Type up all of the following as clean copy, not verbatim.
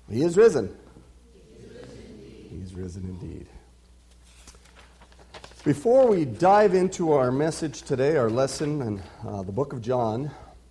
He is risen. He is risen indeed. Before we dive into our message today, our lesson in the book of John,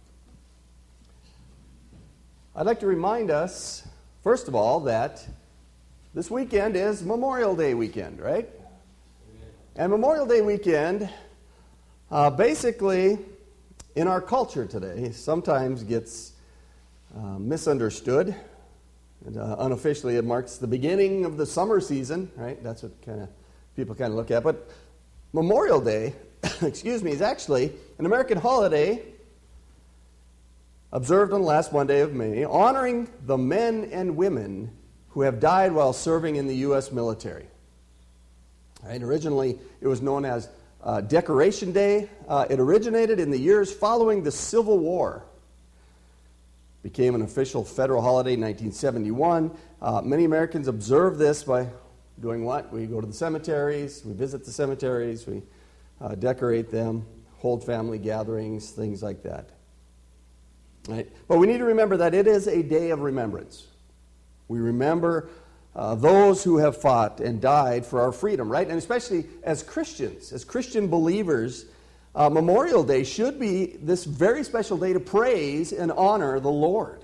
I'd like to remind us, first of all, that this weekend is Memorial Day weekend, right? And Memorial Day weekend, basically, in our culture today, sometimes gets misunderstood. And, unofficially, it marks the beginning of the summer season, right? That's what people look at. But Memorial Day, is actually an American holiday observed on the last Monday of May, honoring the men and women who have died while serving in the U.S. military. Right? Originally, it was known as Decoration Day. It originated in the years following the Civil War. Became an official federal holiday in 1971. Many Americans observe this by doing what? We go to the cemeteries, we visit the cemeteries, we decorate them, hold family gatherings, things like that. Right? But we need to remember that it is a day of remembrance. We remember those who have fought and died for our freedom, right? And especially as Christians, as Christian believers, Memorial Day should be this very special day to praise and honor the Lord.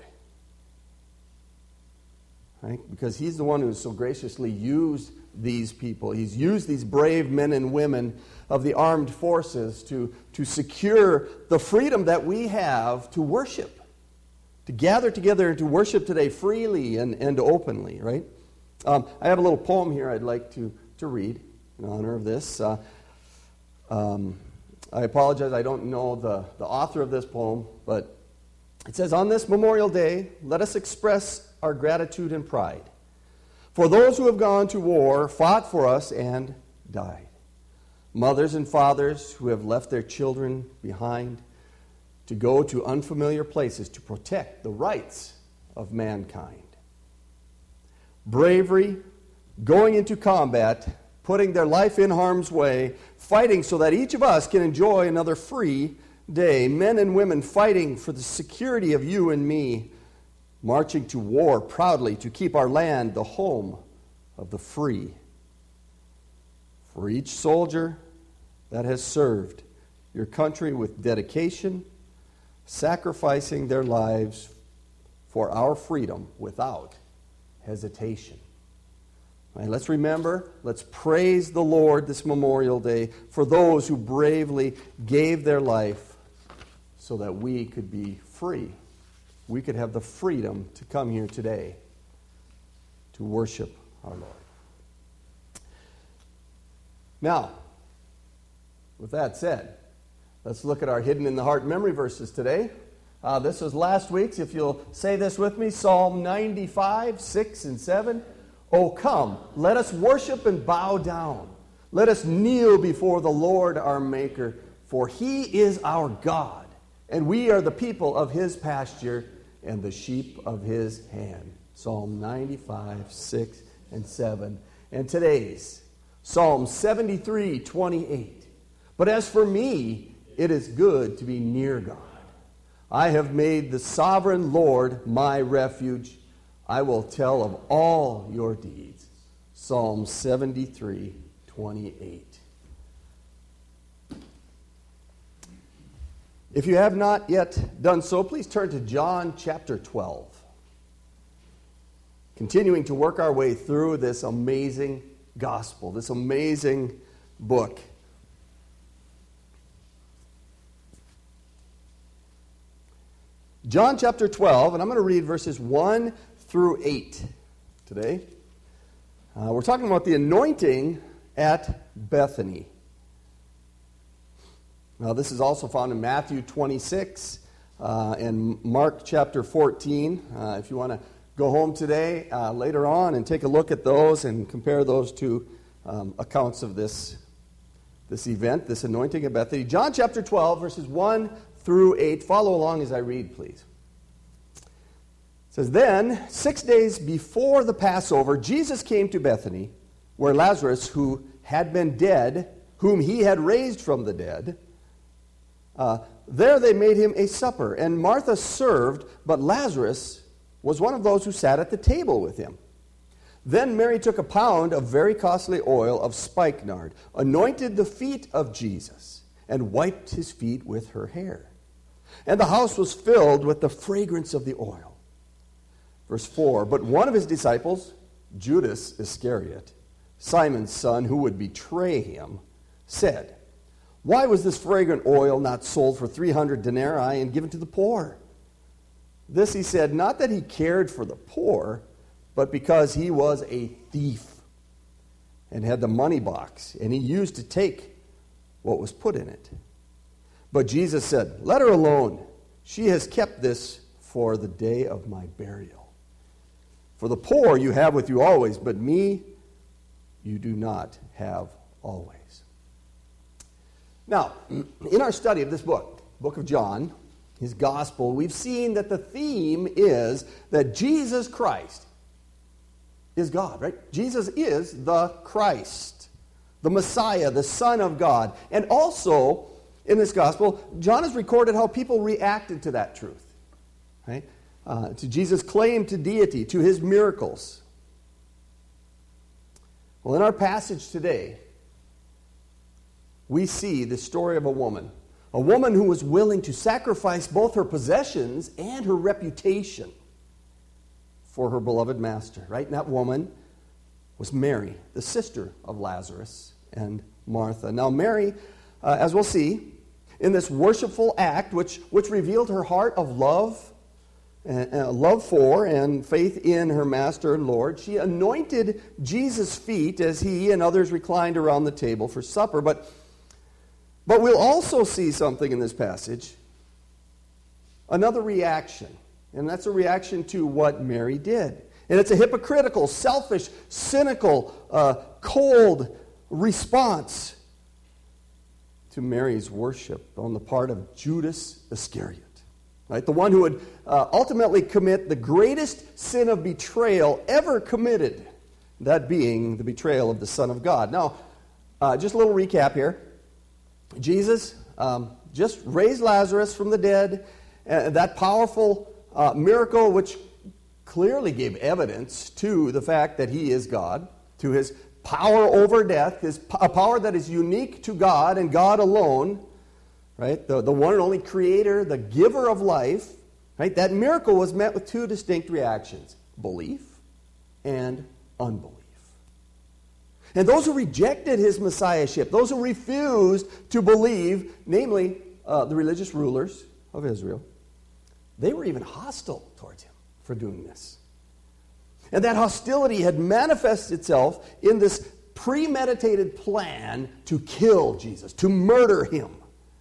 Right? Because He's the one who's so graciously used these people. He's used these brave men and women of the armed forces to secure the freedom that we have to worship, to gather together and to worship today freely and openly, right? I have a little poem here I'd like to read in honor of this. I apologize, I don't know the author of this poem, but it says, "On this Memorial Day, let us express our gratitude and pride for those who have gone to war, fought for us, and died. Mothers and fathers who have left their children behind to go to unfamiliar places to protect the rights of mankind. Bravery, going into combat, putting their life in harm's way, fighting so that each of us can enjoy another free day. Men and women fighting for the security of you and me, marching to war proudly to keep our land the home of the free. For each soldier that has served your country with dedication, sacrificing their lives for our freedom without hesitation." Right, let's remember, let's praise the Lord this Memorial Day for those who bravely gave their life so that we could be free. We could have the freedom to come here today to worship our Lord. Now, with that said, let's look at our Hidden in the Heart memory verses today. This was last week's. If you'll say this with me, Psalm 95, 6 and 7. "Oh, come, let us worship and bow down. Let us kneel before the Lord our Maker, for He is our God, and we are the people of His pasture and the sheep of His hand." Psalm 95, 6 and 7. And today's Psalm 73, 28. "But as for me, it is good to be near God. I have made the sovereign Lord my refuge. I will tell of all your deeds." Psalm 73, 28. If you have not yet done so, please turn to John chapter 12. Continuing to work our way through this amazing gospel, this amazing book. John chapter 12, and I'm going to read verses 1 through 8 today. We're talking about the anointing at Bethany. Now, this is also found in Matthew 26 and Mark chapter 14. If you want to go home today, later on, and take a look at those and compare those two accounts of this event, this anointing at Bethany. John chapter 12, verses 1 through 8. Follow along as I read, please. It says, "Then, 6 days before the Passover, Jesus came to Bethany, where Lazarus, who had been dead, whom he had raised from the dead, there they made him a supper. And Martha served, but Lazarus was one of those who sat at the table with him. Then Mary took a pound of very costly oil of spikenard, anointed the feet of Jesus, and wiped his feet with her hair. And the house was filled with the fragrance of the oil. Verse 4, but one of his disciples, Judas Iscariot, Simon's son, who would betray him, said, why was this fragrant oil not sold for 300 denarii and given to the poor? This he said, not that he cared for the poor, but because he was a thief and had the money box, and he used to take what was put in it. But Jesus said, let her alone. She has kept this for the day of my burial. For the poor you have with you always, but me you do not have always. Now, in our study of this book of John, his gospel, we've seen that the theme is that Jesus Christ is God, right? Jesus is the Christ, the Messiah, the Son of God. And also, in this gospel, John has recorded how people reacted to that truth, right? To Jesus' claim to deity, to his miracles. Well, in our passage today, we see the story of a woman who was willing to sacrifice both her possessions and her reputation for her beloved master, right? And that woman was Mary, the sister of Lazarus and Martha. Now, Mary, as we'll see, in this worshipful act, which revealed her heart of love for and faith in her master and Lord, she anointed Jesus' feet as he and others reclined around the table for supper. But we'll also see something in this passage, another reaction, and that's a reaction to what Mary did. And it's a hypocritical, selfish, cynical, cold response to Mary's worship on the part of Judas Iscariot, right? The one who would ultimately commit the greatest sin of betrayal ever committed, that being the betrayal of the Son of God. Now, just a little recap here. Jesus just raised Lazarus from the dead, that powerful miracle which clearly gave evidence to the fact that he is God, to his power over death, a power that is unique to God and God alone, right? The one and only creator, the giver of life, right? That miracle was met with two distinct reactions, belief and unbelief. And those who rejected his messiahship, those who refused to believe, namely the religious rulers of Israel, they were even hostile towards him for doing this. And that hostility had manifested itself in this premeditated plan to kill Jesus, to murder him,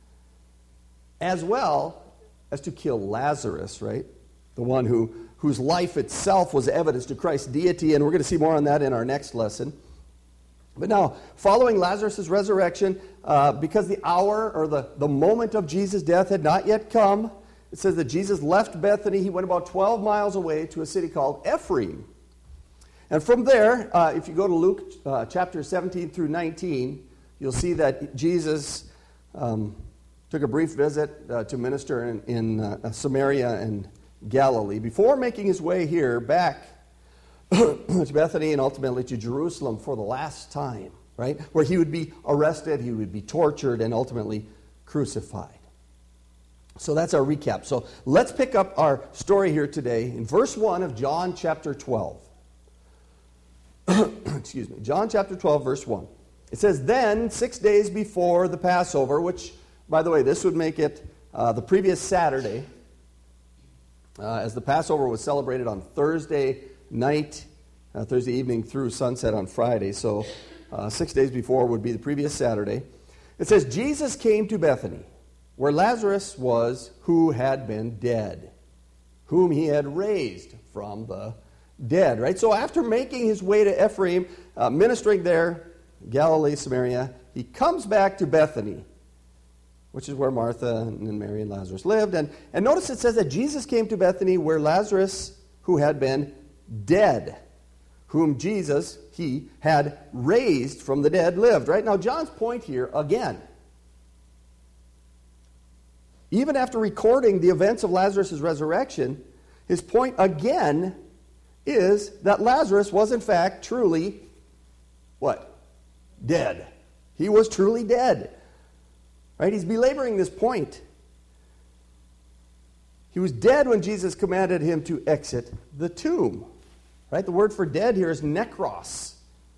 as well as to kill Lazarus, right? The one whose life itself was evidence to Christ's deity, and we're going to see more on that in our next lesson. But now, following Lazarus' resurrection, because the hour or the moment of Jesus' death had not yet come, it says that Jesus left Bethany. He went about 12 miles away to a city called Ephraim. And from there, if you go to Luke chapter 17 through 19, you'll see that Jesus took a brief visit to minister in Samaria and Galilee before making his way here back to Bethany and ultimately to Jerusalem for the last time, right? Where he would be arrested, he would be tortured, and ultimately crucified. So that's our recap. So let's pick up our story here today in verse 1 of John chapter 12. Excuse me. John chapter 12, verse 1. It says, then 6 days before the Passover, which, by the way, this would make it the previous Saturday, as the Passover was celebrated on Thursday night, Thursday evening through sunset on Friday. So 6 days before would be the previous Saturday. It says, Jesus came to Bethany, where Lazarus was, who had been dead, whom he had raised from the dead, right? So after making his way to Ephraim, ministering there, Galilee, Samaria, he comes back to Bethany, which is where Martha and Mary and Lazarus lived. And notice it says that Jesus came to Bethany where Lazarus, who had been dead, whom Jesus, he had raised from the dead, lived, right? Now, John's point here, again, even after recording the events of Lazarus' resurrection, His point again is that Lazarus was in fact truly, what? Dead. He was truly dead. Right? He's belaboring this point. He was dead when Jesus commanded him to exit the tomb. Right? The word for dead here is nekros,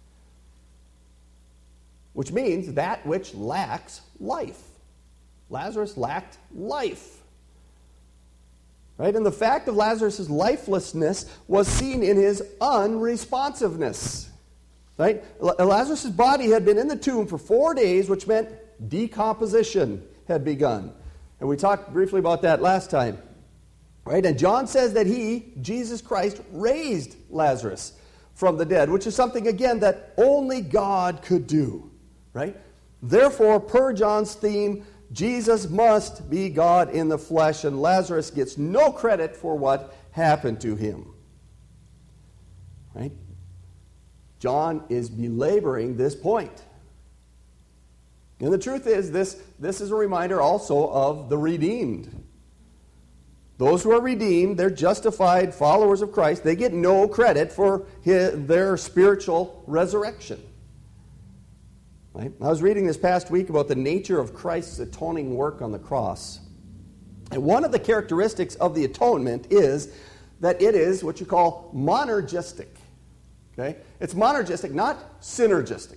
which means that which lacks life. Lazarus lacked life. Right? And the fact of Lazarus' lifelessness was seen in his unresponsiveness. Right? Lazarus' body had been in the tomb for 4 days, which meant decomposition had begun. And we talked briefly about that last time. Right? And John says that he, Jesus Christ, raised Lazarus from the dead, which is something, again, that only God could do. Right? Therefore, per John's theme, Jesus must be God in the flesh, and Lazarus gets no credit for what happened to him. Right? John is belaboring this point. And the truth is, this is a reminder also of the redeemed. Those who are redeemed, they're justified followers of Christ. They get no credit for their spiritual resurrection. Right? I was reading this past week about the nature of Christ's atoning work on the cross. And one of the characteristics of the atonement is that it is what you call monergistic. Okay? It's monergistic, not synergistic.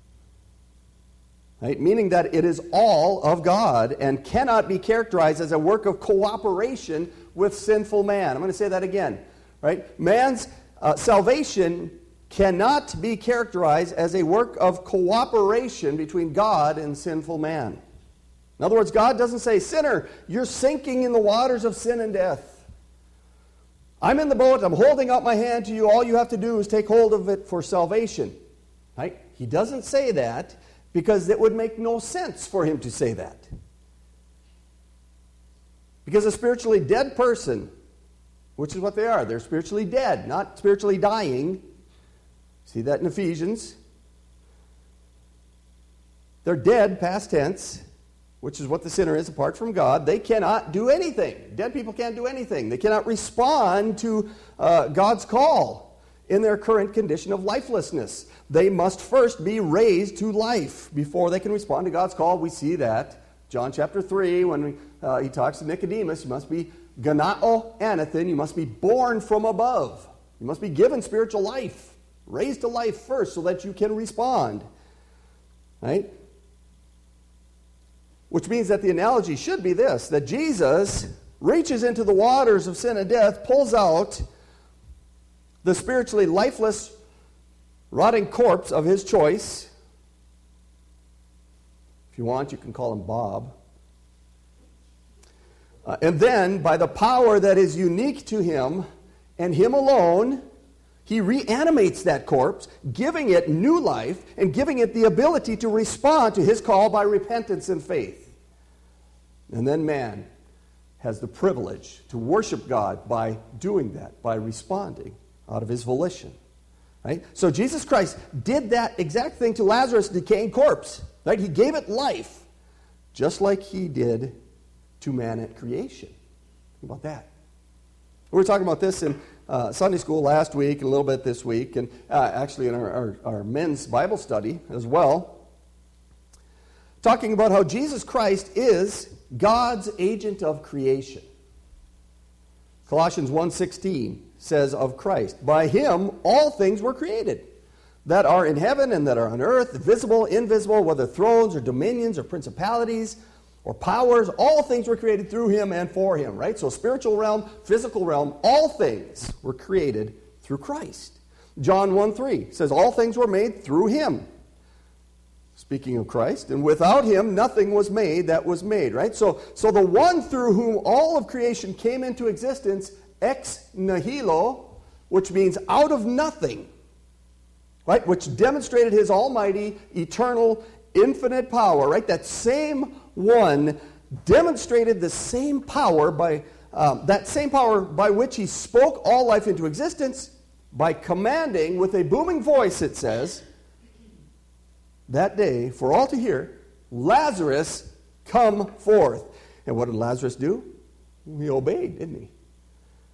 Right? Meaning that it is all of God and cannot be characterized as a work of cooperation with sinful man. I'm going to say that again. Right? Man's salvation cannot be characterized as a work of cooperation between God and sinful man. In other words, God doesn't say, sinner, you're sinking in the waters of sin and death. I'm in the boat, I'm holding out my hand to you, all you have to do is take hold of it for salvation. Right? He doesn't say that because it would make no sense for him to say that. Because a spiritually dead person, which is what they are, they're spiritually dead, not spiritually dying. See that in Ephesians. They're dead, past tense, which is what the sinner is apart from God. They cannot do anything. Dead people can't do anything. They cannot respond to God's call in their current condition of lifelessness. They must first be raised to life before they can respond to God's call. We see that. John chapter 3, when he talks to Nicodemus, you must be ganao anathen, you must be born from above. You must be given spiritual life. Raised to life first so that you can respond. Right? Which means that the analogy should be this, that Jesus reaches into the waters of sin and death, pulls out the spiritually lifeless, rotting corpse of his choice. If you want, you can call him Bob. And then, by the power that is unique to him and him alone, he reanimates that corpse, giving it new life and giving it the ability to respond to his call by repentance and faith. And then man has the privilege to worship God by doing that, by responding out of his volition. Right? So Jesus Christ did that exact thing to Lazarus' decaying corpse. Right? He gave it life, just like he did to man at creation. Think about that. We were talking about this in Sunday school last week and a little bit this week, and actually in our men's Bible study as well, talking about how Jesus Christ is God's agent of creation. Colossians 1:16 says of Christ, by him all things were created, that are in heaven and that are on earth, visible, invisible, whether thrones or dominions or principalities or powers, all things were created through him and for him, right? So spiritual realm, physical realm, all things were created through Christ. John 1:3 says, all things were made through him. Speaking of Christ, and without him nothing was made that was made, right? So the one through whom all of creation came into existence, ex nihilo, which means out of nothing, right? Which demonstrated his almighty, eternal, infinite power, right? That same one demonstrated the same power by which he spoke all life into existence by commanding with a booming voice, it says, that day for all to hear, Lazarus, come forth. And what did Lazarus do? He obeyed, didn't he?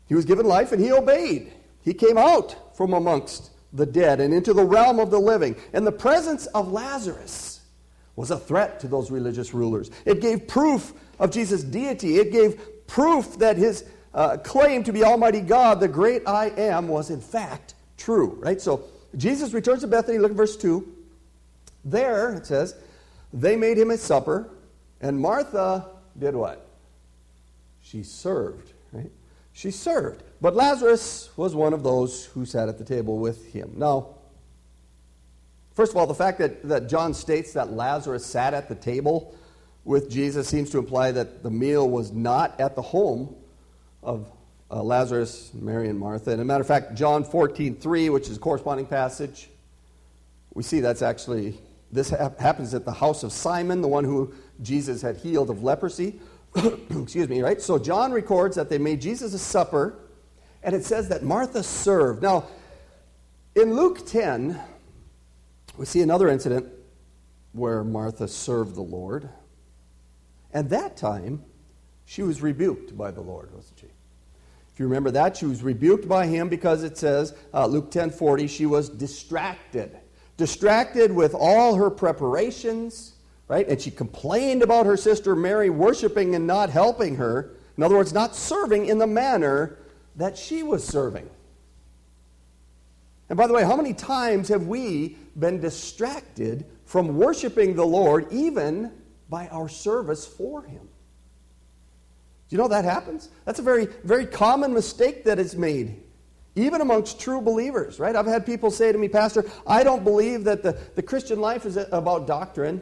He was given life and he obeyed. He came out from amongst the dead and into the realm of the living. And the presence of Lazarus was a threat to those religious rulers. It gave proof of Jesus' deity. It gave proof that his claim to be Almighty God, the great I am, was in fact true. Right? So Jesus returns to Bethany. Look at verse 2. There, it says, they made him a supper, and Martha did what? She served. Right? She served. But Lazarus was one of those who sat at the table with him. Now, first of all, the fact that John states that Lazarus sat at the table with Jesus seems to imply that the meal was not at the home of Lazarus, Mary, and Martha. And as a matter of fact, John 14:3, which is a corresponding passage, we see that's actually, this happens at the house of Simon, the one who Jesus had healed of leprosy. Excuse me, right? So John records that they made Jesus a supper, and it says that Martha served. Now, in Luke 10, we see another incident where Martha served the Lord. And that time, she was rebuked by the Lord, wasn't she? If you remember that, she was rebuked by him because it says, Luke 10:40, she was distracted. Distracted with all her preparations, right? And she complained about her sister Mary worshiping and not helping her. In other words, not serving in the manner that she was serving. And by the way, how many times have we been distracted from worshiping the Lord even by our service for him? Do you know that happens? That's a very, very common mistake that is made, even amongst true believers, right? I've had people say to me, Pastor, I don't believe that the Christian life is about doctrine.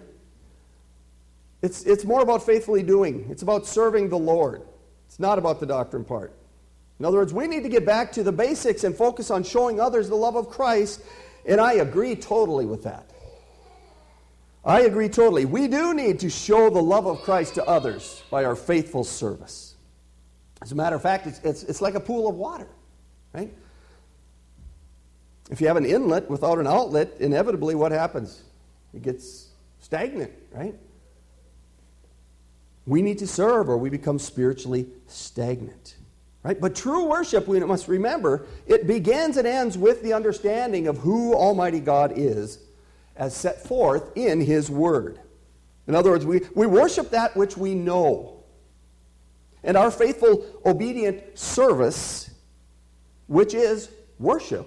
It's more about faithfully doing. It's about serving the Lord. It's not about the doctrine part. In other words, we need to get back to the basics and focus on showing others the love of Christ, and I agree totally with that. I agree totally. We do need to show the love of Christ to others by our faithful service. As a matter of fact, it's like a pool of water, right? If you have an inlet without an outlet, inevitably what happens? It gets stagnant, right? We need to serve or we become spiritually stagnant. Right? But true worship, we must remember, it begins and ends with the understanding of who Almighty God is as set forth in His Word. In other words, we worship that which we know. And our faithful, obedient service, which is worship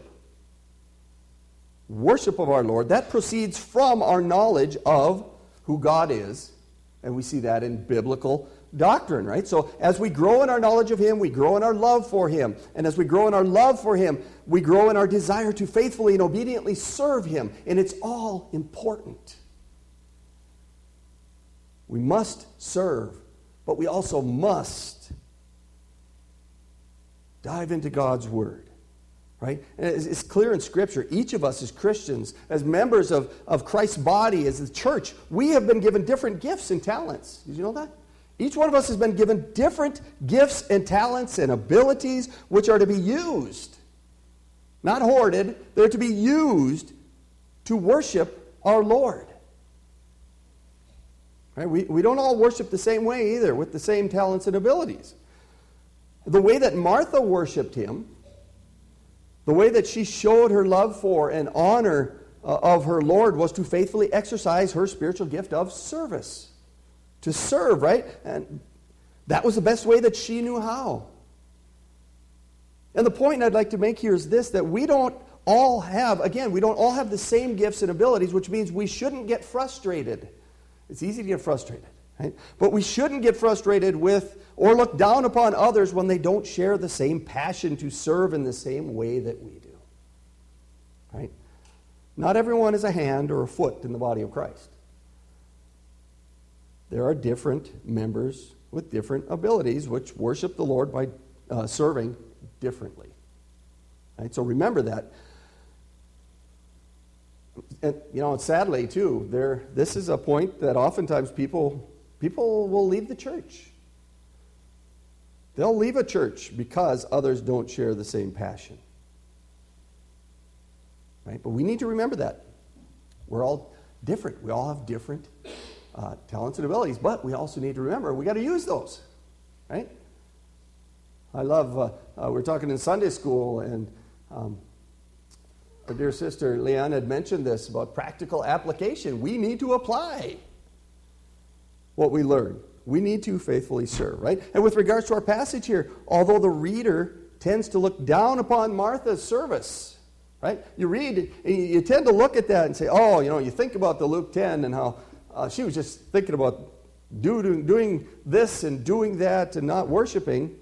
of our Lord, that proceeds from our knowledge of who God is. And we see that in biblical doctrine, right? So as we grow in our knowledge of Him, we grow in our love for Him. And as we grow in our love for Him, we grow in our desire to faithfully and obediently serve Him. And it's all important. We must serve, but we also must dive into God's Word. Right? And it's clear in Scripture. Each of us as Christians, as members of Christ's body, as the church, we have been given different gifts and talents. Did you know that? Each one of us has been given different gifts and talents and abilities which are to be used. Not hoarded. They're to be used to worship our Lord. Right? We don't all worship the same way either, with the same talents and abilities. The way that Martha worshiped Him, the way that she showed her love for and honor of her Lord was to faithfully exercise her spiritual gift of service. To serve, right? And that was the best way that she knew how. And the point I'd like to make here is this, that we don't all have the same gifts and abilities, which means we shouldn't get frustrated. It's easy to get frustrated, right? But we shouldn't get frustrated with or look down upon others when they don't share the same passion to serve in the same way that we do. Right? Not everyone is a hand or a foot in the body of Christ. There are different members with different abilities which worship the Lord by serving differently. Right? So remember that. And sadly too, this is a point that oftentimes people will leave the church. They'll leave a church because others don't share the same passion. Right? But we need to remember that. We're all different. We all have different talents and abilities, but we also need to remember we got to use those. Right? I love, we're talking in Sunday school, and our dear sister Leanne had mentioned this about practical application. We need to apply what we learn. We need to faithfully serve, right? And with regards to our passage here, although the reader tends to look down upon Martha's service, right? You read, and you tend to look at that and say, oh, you think about the Luke 10 and how she was just thinking about doing this and doing that and not worshiping.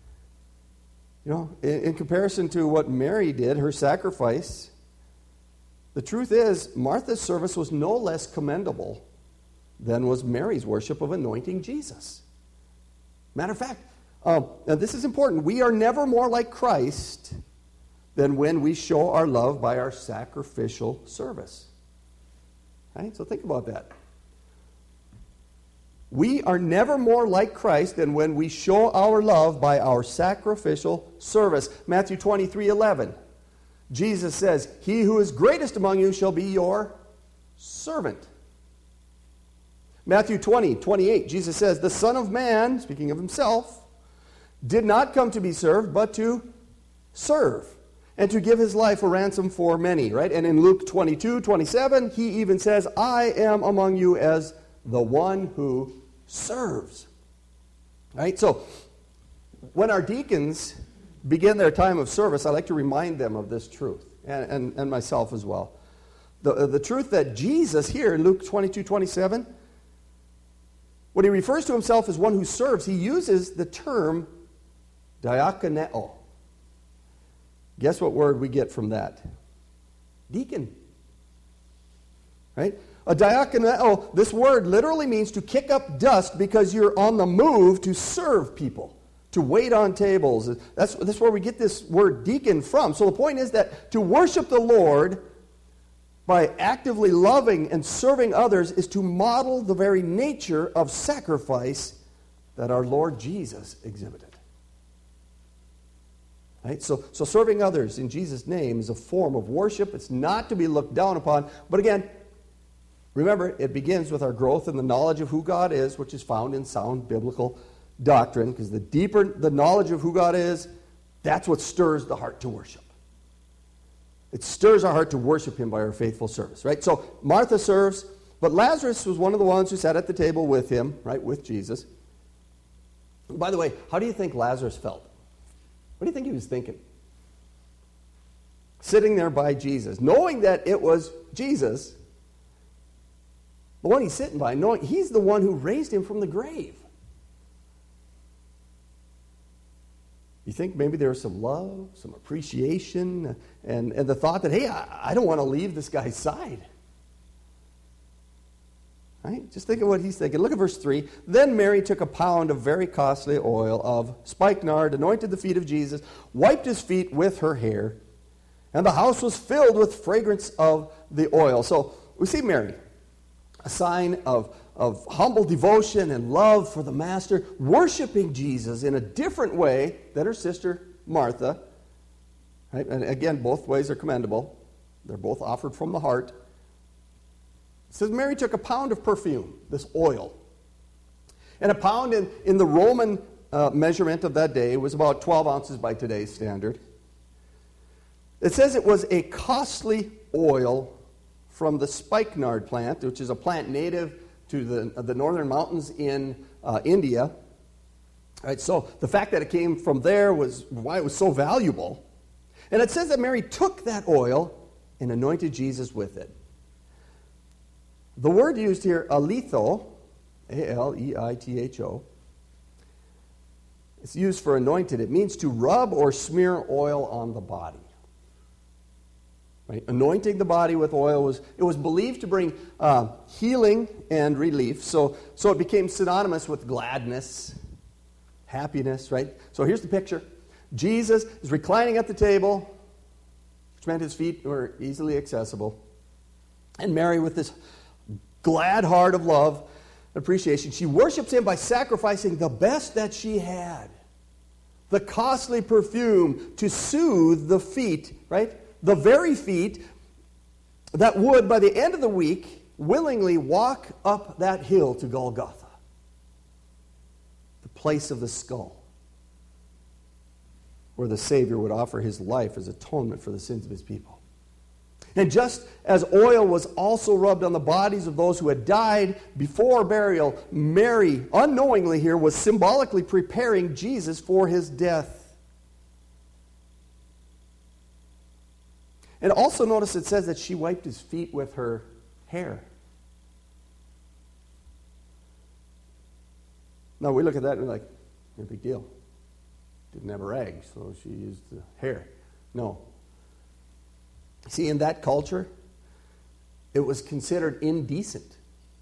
In comparison to what Mary did, her sacrifice, the truth is Martha's service was no less commendable than was Mary's worship of anointing Jesus. Matter of fact, now this is important. We are never more like Christ than when we show our love by our sacrificial service. Right? So think about that. We are never more like Christ than when we show our love by our sacrificial service. Matthew 23:11. Jesus says, "He who is greatest among you shall be your servant." Matthew 20:28, Jesus says, "The Son of Man," speaking of himself, "did not come to be served, but to serve, and to give his life a ransom for many." Right? And in Luke 22:27, he even says, "I am among you as the one who serves." Right? So, when our deacons begin their time of service, I like to remind them of this truth, and myself as well. The truth that Jesus here in Luke 22:27, when he refers to himself as one who serves, he uses the term diakoneo. Guess what word we get from that? Deacon. Right? A diakoneo, this word literally means to kick up dust because you're on the move to serve people, to wait on tables. That's where we get this word deacon from. So the point is that to worship the Lord by actively loving and serving others is to model the very nature of sacrifice that our Lord Jesus exhibited. Right? So serving others in Jesus' name is a form of worship. It's not to be looked down upon. But again, remember, it begins with our growth in the knowledge of who God is, which is found in sound biblical doctrine, because the deeper the knowledge of who God is, that's what stirs the heart to worship. It stirs our heart to worship him by our faithful service, right? So Martha serves, but Lazarus was one of the ones who sat at the table with him, right, with Jesus. By the way, how do you think Lazarus felt? What do you think he was thinking? Sitting there by Jesus, knowing that it was Jesus, the one he's sitting by, knowing he's the one who raised him from the grave. You think maybe there was some love, some appreciation, and the thought that, hey, I don't want to leave this guy's side. Right? Just think of what he's thinking. Look at verse 3. Then Mary took a pound of very costly oil of spikenard, anointed the feet of Jesus, wiped his feet with her hair, and the house was filled with fragrance of the oil. So we see Mary, a sign of humble devotion and love for the Master, worshiping Jesus in a different way than her sister Martha. Right? And again, both ways are commendable. They're both offered from the heart. It says Mary took a pound of perfume, this oil. And a pound in the Roman measurement of that day was about 12 ounces by today's standard. It says it was a costly oil from the spikenard plant, which is a plant native to the northern mountains in India. Right, so the fact that it came from there was why it was so valuable. And it says that Mary took that oil and anointed Jesus with it. The word used here, aleitho, A-L-E-I-T-H-O, it's used for anointed. It means to rub or smear oil on the body. Right? Anointing the body with oil was believed to bring healing and relief. So it became synonymous with gladness, happiness, right? So here's the picture. Jesus is reclining at the table, which meant his feet were easily accessible. And Mary, with this glad heart of love and appreciation, she worships him by sacrificing the best that she had. The costly perfume to soothe the feet, right? The very feet that would, by the end of the week, willingly walk up that hill to Golgotha, the place of the skull. where the Savior would offer his life as atonement for the sins of his people. And just as oil was also rubbed on the bodies of those who had died before burial, Mary, unknowingly here, was symbolically preparing Jesus for his death. And also notice it says that she wiped his feet with her hair. Now we look at that and we're like, no big deal. Didn't have a rag, so she used the hair. No. See, in that culture, it was considered indecent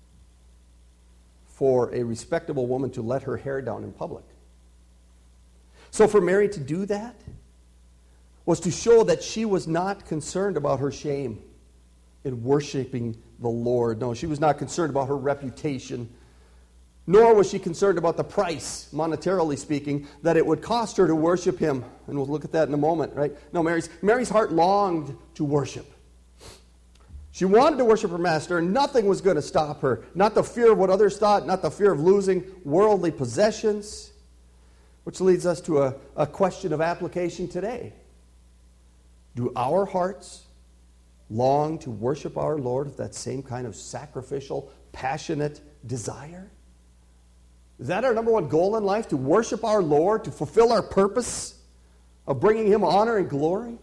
for a respectable woman to let her hair down in public. So for Mary to do that was to show that she was not concerned about her shame in worshiping the Lord. No, she was not concerned about her reputation, nor was she concerned about the price, monetarily speaking, that it would cost her to worship him. And we'll look at that in a moment, right? No, Mary's heart longed to worship. She wanted to worship her master, and nothing was going to stop her. Not the fear of what others thought, not the fear of losing worldly possessions. Which leads us to a question of application today. Do our hearts long to worship our Lord with that same kind of sacrificial, passionate desire? Is that our number one goal in life, to worship our Lord, to fulfill our purpose of bringing him honor and glory?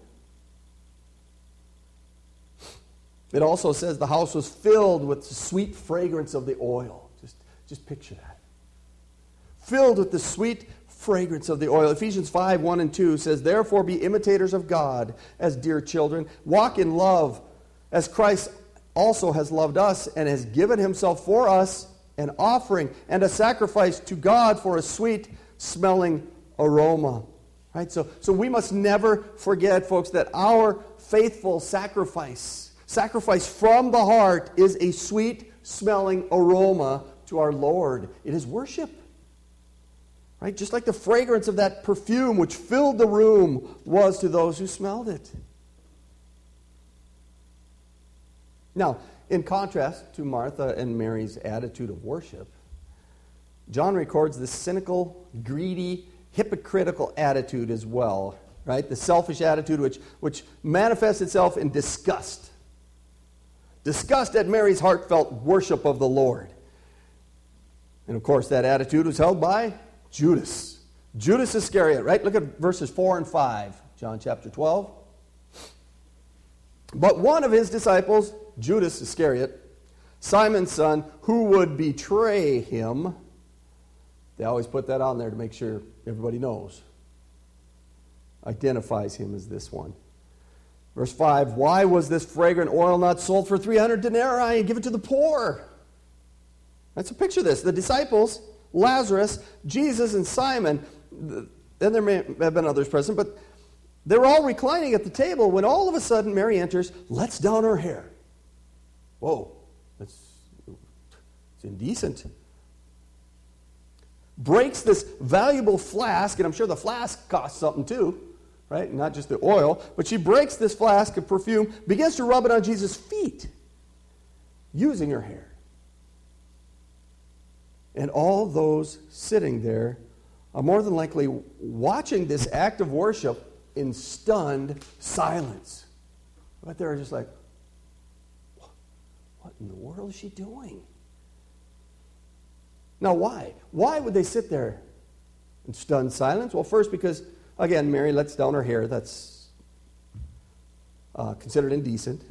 It also says the house was filled with the sweet fragrance of the oil. Just picture that. Filled with the sweet fragrance of the oil. Ephesians 5, 1 and 2 says, "Therefore be imitators of God as dear children. Walk in love as Christ also has loved us and has given himself for us, an offering and a sacrifice to God for a sweet-smelling aroma." Right? So we must never forget, folks, that our faithful sacrifice from the heart, is a sweet-smelling aroma to our Lord. It is worship. Right? Just like the fragrance of that perfume which filled the room was to those who smelled it. Now, in contrast to Martha and Mary's attitude of worship, John records this cynical, greedy, hypocritical attitude as well, right? The selfish attitude which manifests itself in disgust. Disgust at Mary's heartfelt worship of the Lord. And of course, that attitude was held by Judas. Judas Iscariot, right? Look at verses 4 and 5, John chapter 12. "But one of his disciples, Judas Iscariot, Simon's son, who would betray him," they always put that on there to make sure everybody knows, identifies him as this one. Verse 5, "Why was this fragrant oil not sold for 300 denarii and given to the poor?" Let's picture this. The disciples, Lazarus, Jesus, and Simon, and there may have been others present, but they're all reclining at the table when all of a sudden Mary enters, lets down her hair. Whoa, it's indecent. Breaks this valuable flask, and I'm sure the flask costs something too, right? Not just the oil, but she breaks this flask of perfume, begins to rub it on Jesus' feet, using her hair. And all those sitting there are more than likely watching this act of worship in stunned silence. But they're just like, what in the world is she doing? Now, why? Why would they sit there in stunned silence? Well, first, because, again, Mary lets down her hair. That's considered indecent.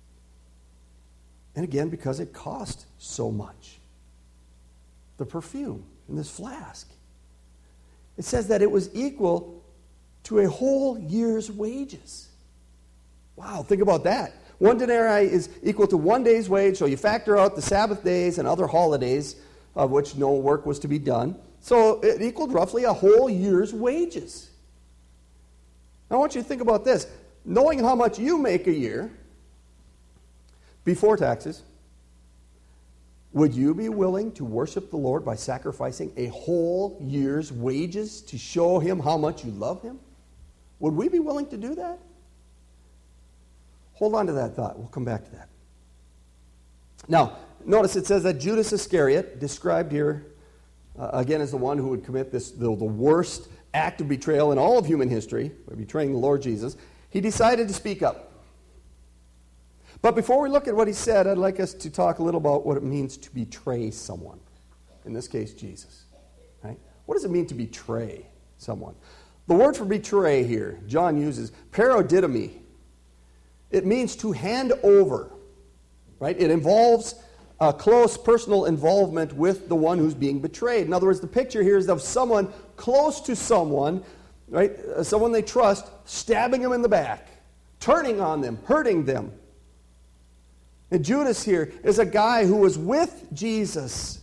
And again, because it cost so much. The perfume in this flask. It says that it was equal to a whole year's wages. Wow, think about that. 1 denarii is equal to 1 day's wage, so you factor out the Sabbath days and other holidays of which no work was to be done. So it equaled roughly a whole year's wages. Now I want you to think about this. Knowing how much you make a year before taxes, would you be willing to worship the Lord by sacrificing a whole year's wages to show him how much you love him? Would we be willing to do that? Hold on to that thought. We'll come back to that. Now, notice it says that Judas Iscariot, described here, again as the one who would commit the worst act of betrayal in all of human history, by betraying the Lord Jesus, he decided to speak up. But before we look at what he said, I'd like us to talk a little about what it means to betray someone. In this case, Jesus. Right? What does it mean to betray someone? The word for betray here, John uses paradidomi. It means to hand over. Right? It involves a close personal involvement with the one who's being betrayed. In other words, the picture here is of someone close to someone, right? Someone they trust, stabbing them in the back, turning on them, hurting them. And Judas here is a guy who was with Jesus.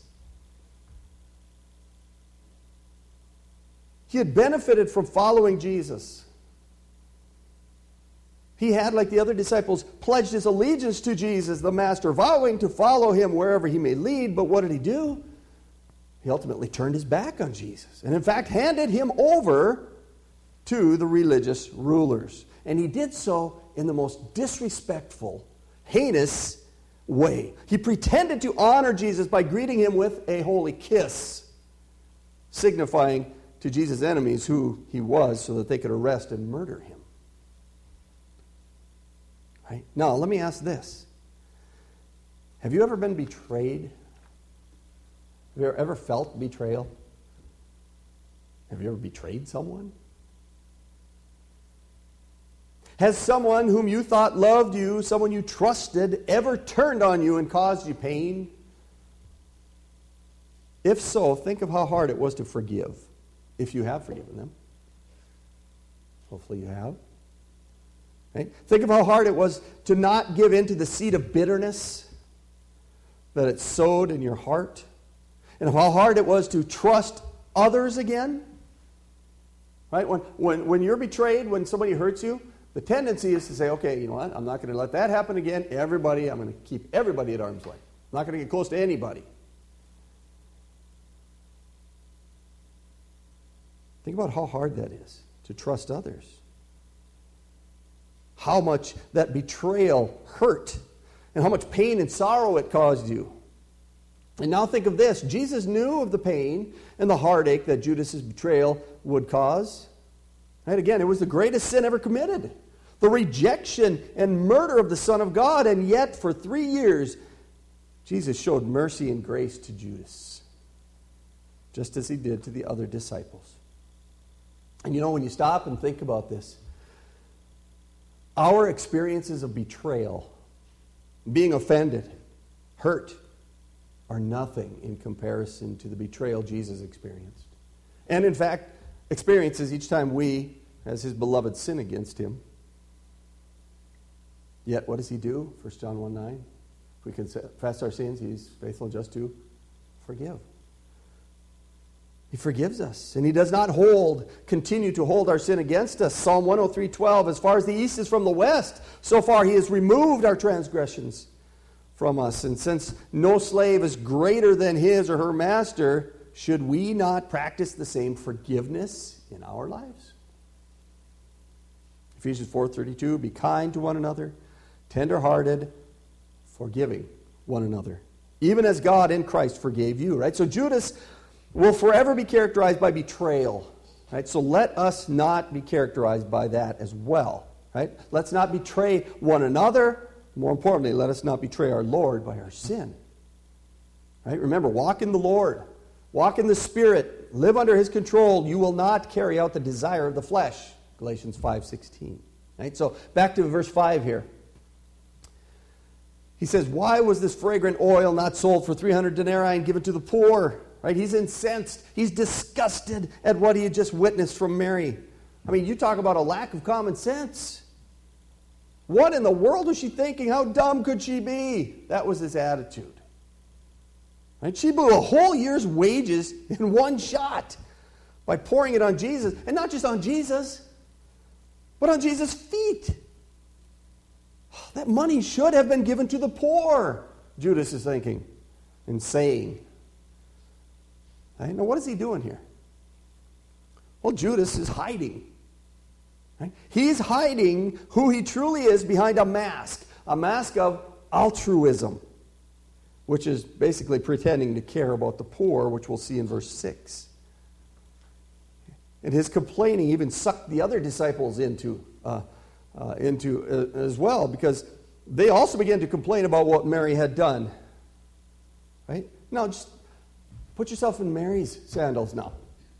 He had benefited from following Jesus. He had, like the other disciples, pledged his allegiance to Jesus, the Master, vowing to follow him wherever he may lead. But what did he do? He ultimately turned his back on Jesus. And in fact, handed him over to the religious rulers. And he did so in the most disrespectful, heinous way. He pretended to honor Jesus by greeting him with a holy kiss, signifying to Jesus' enemies who he was so that they could arrest and murder him. Right? Now, let me ask this. Have you ever been betrayed? Have you ever felt betrayal? Have you ever betrayed someone? Has someone whom you thought loved you, someone you trusted, ever turned on you and caused you pain? If so, think of how hard it was to forgive, if you have forgiven them. Hopefully you have. Right? Think of how hard it was to not give in to the seed of bitterness that it sowed in your heart. And how hard it was to trust others again. Right? When you're betrayed, when somebody hurts you, the tendency is to say, okay, you know what? I'm not going to let that happen again. I'm going to keep everybody at arm's length. I'm not going to get close to anybody. Think about how hard that is to trust others. How much that betrayal hurt and how much pain and sorrow it caused you. And now think of this. Jesus knew of the pain and the heartache that Judas' betrayal would cause. Right? Again, it was the greatest sin ever committed. The rejection and murder of the Son of God. And yet, for 3 years, Jesus showed mercy and grace to Judas, just as he did to the other disciples. And you know, when you stop and think about this, our experiences of betrayal, being offended, hurt, are nothing in comparison to the betrayal Jesus experienced. And in fact, experiences each time we, as his beloved, sin against him. Yet what does he do? 1 John 1:9. If we confess our sins, he's faithful and just to forgive. He forgives us, and he does not continue to hold our sin against us. Psalm 103:12, as far as the east is from the west, so far he has removed our transgressions from us. And since no slave is greater than his or her master, should we not practice the same forgiveness in our lives? Ephesians 4:32, be kind to one another, tender-hearted, forgiving one another, even as God in Christ forgave you. Right? So Judas will forever be characterized by betrayal. Right? So let us not be characterized by that as well. Right? Let's not betray one another. More importantly, let us not betray our Lord by our sin. Right? Remember, walk in the Lord. Walk in the Spirit. Live under his control. You will not carry out the desire of the flesh. Galatians 5:16. Right? So back to verse 5 here. He says, why was this fragrant oil not sold for 300 denarii and given to the poor? Right? He's incensed. He's disgusted at what he had just witnessed from Mary. I mean, you talk about a lack of common sense. What in the world was she thinking? How dumb could she be? That was his attitude. Right? She blew a whole year's wages in one shot by pouring it on Jesus. And not just on Jesus, but on Jesus' feet. That money should have been given to the poor, Judas is thinking and saying. Right? Now, what is he doing here? Well, Judas is hiding. Right? He's hiding who he truly is behind a mask of altruism, which is basically pretending to care about the poor, which we'll see in verse 6. And his complaining even sucked the other disciples into as well, because they also began to complain about what Mary had done. Right? Now, just put yourself in Mary's sandals now.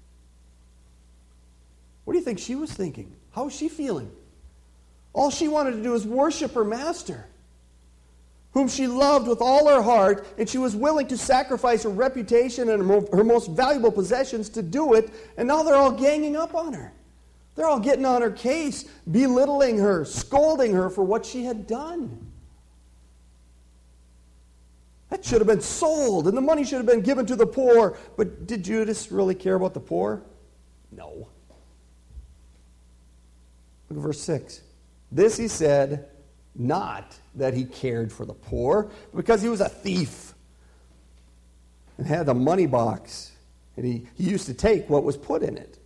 What do you think she was thinking? How was she feeling? All she wanted to do was worship her master, whom she loved with all her heart, and she was willing to sacrifice her reputation and her most valuable possessions to do it, and now they're all ganging up on her. They're all getting on her case, belittling her, scolding her for what she had done. That should have been sold, and the money should have been given to the poor. But did Judas really care about the poor? No. Look at verse 6. This he said, not that he cared for the poor, but because he was a thief and had a money box, and he used to take what was put in it.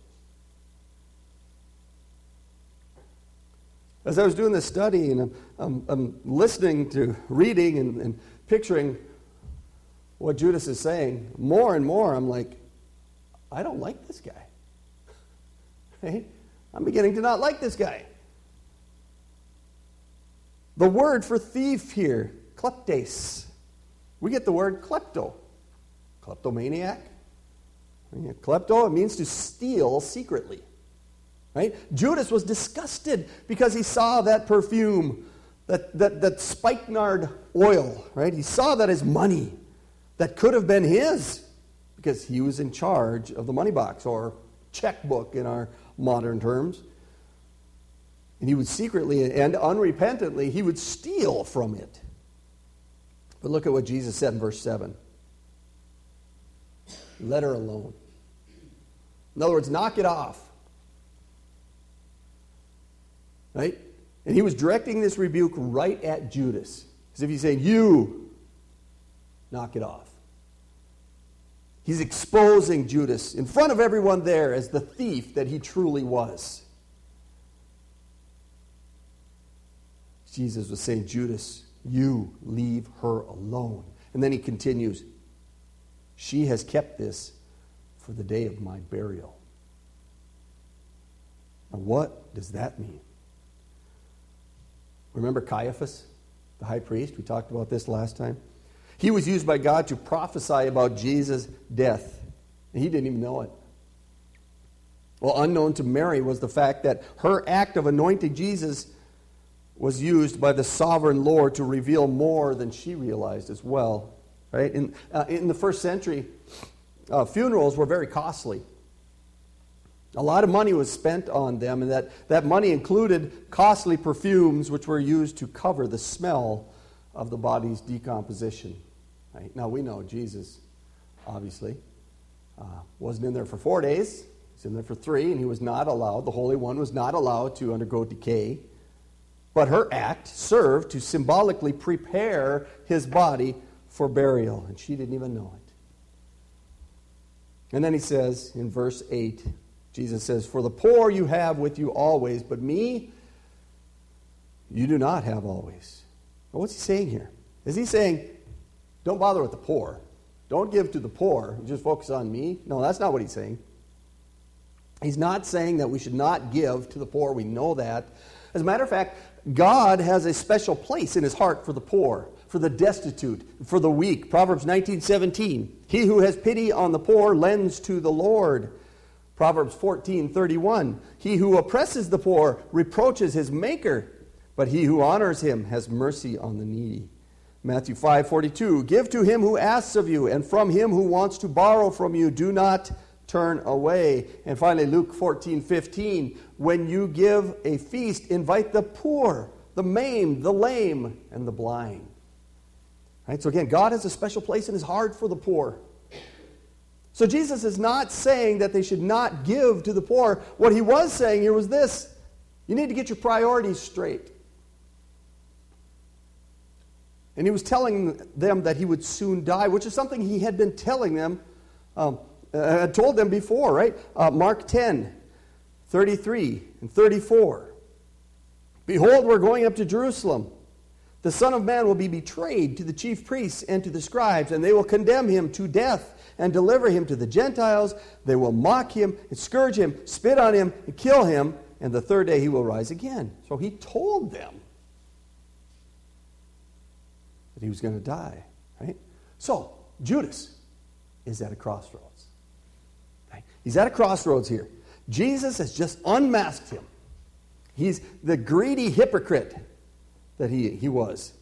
As I was doing this study, and I'm listening to, reading and picturing what Judas is saying, more and more I'm like, I don't like this guy. Right? I'm beginning to not like this guy. The word for thief here, kleptes. We get the word klepto. Kleptomaniac. Klepto, it means to steal secretly. Right? Judas was disgusted because he saw that perfume, that spikenard oil. Right? He saw that as money that could have been his because he was in charge of the money box, or checkbook in our modern terms. And he would secretly and unrepentantly, he would steal from it. But look at what Jesus said in verse 7. Let her alone. In other words, knock it off. Right? And he was directing this rebuke right at Judas. As if he's saying, you, knock it off. He's exposing Judas in front of everyone there as the thief that he truly was. Jesus was saying, Judas, you leave her alone. And then he continues, she has kept this for the day of my burial. Now, what does that mean? Remember Caiaphas, the high priest? We talked about this last time. He was used by God to prophesy about Jesus' death, and he didn't even know it. Well, unknown to Mary was the fact that her act of anointing Jesus was used by the sovereign Lord to reveal more than she realized as well. Right? In the first century, funerals were very costly. A lot of money was spent on them, and that money included costly perfumes which were used to cover the smell of the body's decomposition. Right? Now we know Jesus, obviously, wasn't in there for 4 days. He was in there for 3, and he was not allowed, the Holy One was not allowed to undergo decay. But her act served to symbolically prepare his body for burial, and she didn't even know it. And then he says in verse 8, Jesus says, for the poor you have with you always, but me you do not have always. Well, what's he saying here? Is he saying, don't bother with the poor. Don't give to the poor. Just focus on me. No, that's not what he's saying. He's not saying that we should not give to the poor. We know that. As a matter of fact, God has a special place in his heart for the poor, for the destitute, for the weak. Proverbs 19:17. He who has pity on the poor lends to the Lord. Proverbs 14:31. He who oppresses the poor reproaches his maker, but he who honors him has mercy on the needy. Matthew 5:42. Give to him who asks of you, and from him who wants to borrow from you, do not turn away. And finally, Luke 14:15. When you give a feast, invite the poor, the maimed, the lame, and the blind. Right? So again, God has a special place in his heart for the poor. So Jesus is not saying that they should not give to the poor. What he was saying here was this: you need to get your priorities straight. And he was telling them that he would soon die, which is something he had been telling them, had told them before, right? Mark 10:33 and 34. Behold, we're going up to Jerusalem. The Son of Man will be betrayed to the chief priests and to the scribes, and they will condemn him to death and deliver him to the Gentiles. They will mock him and scourge him, spit on him and kill him, and the third day he will rise again. So he told them that he was going to die, right? So Judas is at a crossroads. Right? He's at a crossroads here. Jesus has just unmasked him. He's the greedy hypocrite that he was.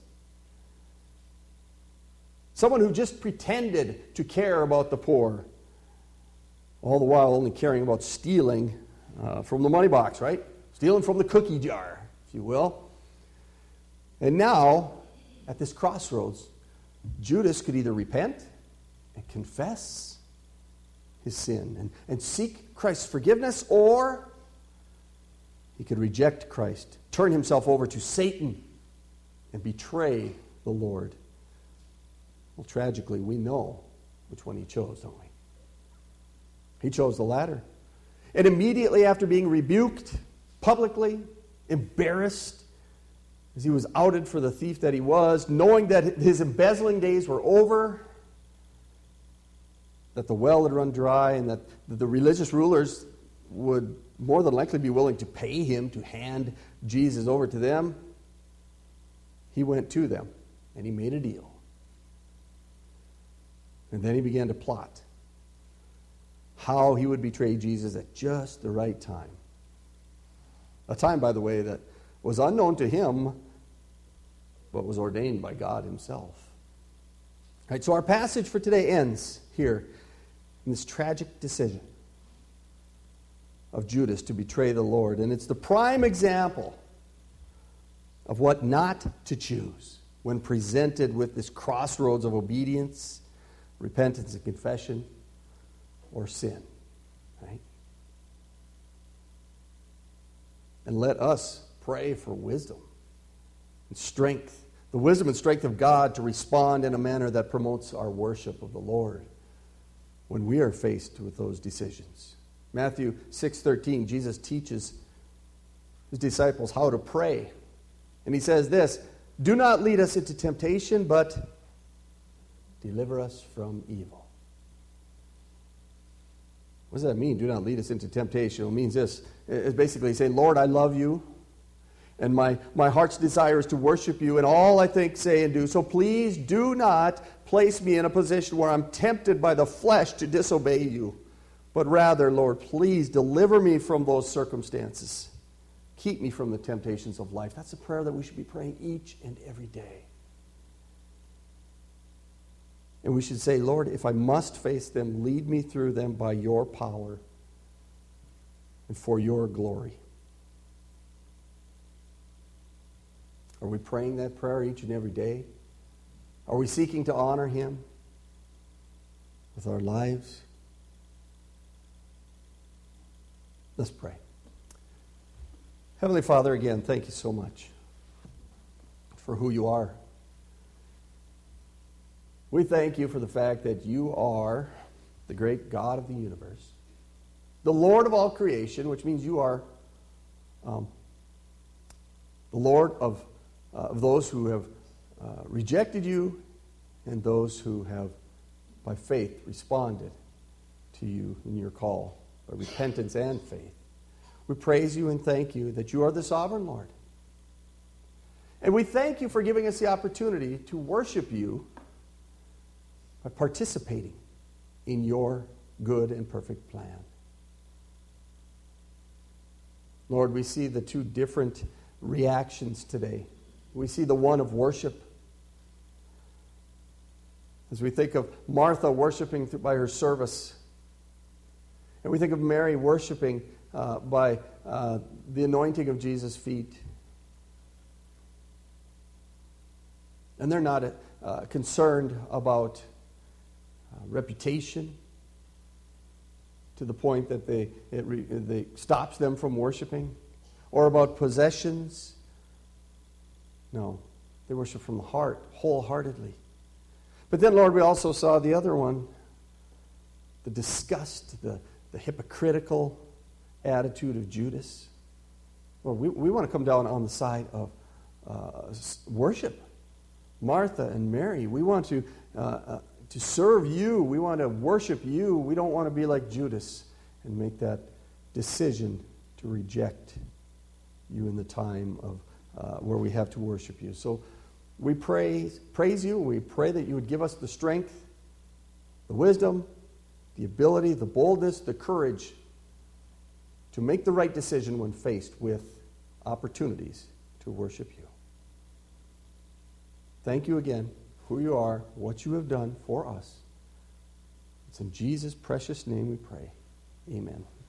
Someone who just pretended to care about the poor, all the while only caring about stealing from the money box, right? Stealing from the cookie jar, if you will. And now, at this crossroads, Judas could either repent and confess his sin and seek Christ's forgiveness, or he could reject Christ, turn himself over to Satan, and betray the Lord. Well, tragically, we know which one he chose, don't we? He chose the latter. And immediately after being rebuked publicly, embarrassed, as he was outed for the thief that he was, knowing that his embezzling days were over, that the well had run dry, and that the religious rulers would more than likely be willing to pay him to hand Jesus over to them, he went to them and he made a deal. And then he began to plot how he would betray Jesus at just the right time. A time, by the way, that was unknown to him, but was ordained by God himself. All right, so our passage for today ends here in this tragic decision of Judas to betray the Lord. And it's the prime example of what not to choose when presented with this crossroads of obedience, repentance and confession, or sin. Right? And let us pray for wisdom and strength, the wisdom and strength of God to respond in a manner that promotes our worship of the Lord when we are faced with those decisions. Matthew 6:13, Jesus teaches his disciples how to pray. And he says this, "Do not lead us into temptation, but deliver us from evil." What does that mean? Do not lead us into temptation. It means this. It's basically saying, Lord, I love you, and my heart's desire is to worship you in all I think, say, and do. So please do not place me in a position where I'm tempted by the flesh to disobey you. But rather, Lord, please deliver me from those circumstances. Keep me from the temptations of life. That's a prayer that we should be praying each and every day. And we should say, Lord, if I must face them, lead me through them by your power and for your glory. Are we praying that prayer each and every day? Are we seeking to honor him with our lives? Let's pray. Heavenly Father, again, thank you so much for who you are. We thank you for the fact that you are the great God of the universe, the Lord of all creation, which means you are the Lord of those who have rejected you and those who have, by faith, responded to you in your call, by repentance and faith. We praise you and thank you that you are the sovereign Lord. And we thank you for giving us the opportunity to worship you by participating in your good and perfect plan. Lord, we see the two different reactions today. We see the one of worship. As we think of Martha worshiping by her service, and we think of Mary worshiping by the anointing of Jesus' feet. And they're not concerned about reputation to the point that they stops them from worshiping, or about possessions. No, they worship from the heart, wholeheartedly. But then, Lord, we also saw the other one, the disgust, the hypocritical attitude of Judas. Lord, we want to come down on the side of worship Martha and Mary. We want to serve you. We want to worship you. We don't want to be like Judas and make that decision to reject you in the time of where we have to worship you. So we praise you. We pray that you would give us the strength, the wisdom, the ability, the boldness, the courage to make the right decision when faced with opportunities to worship you. Thank you again for who you are, what you have done for us. It's in Jesus' precious name we pray. Amen.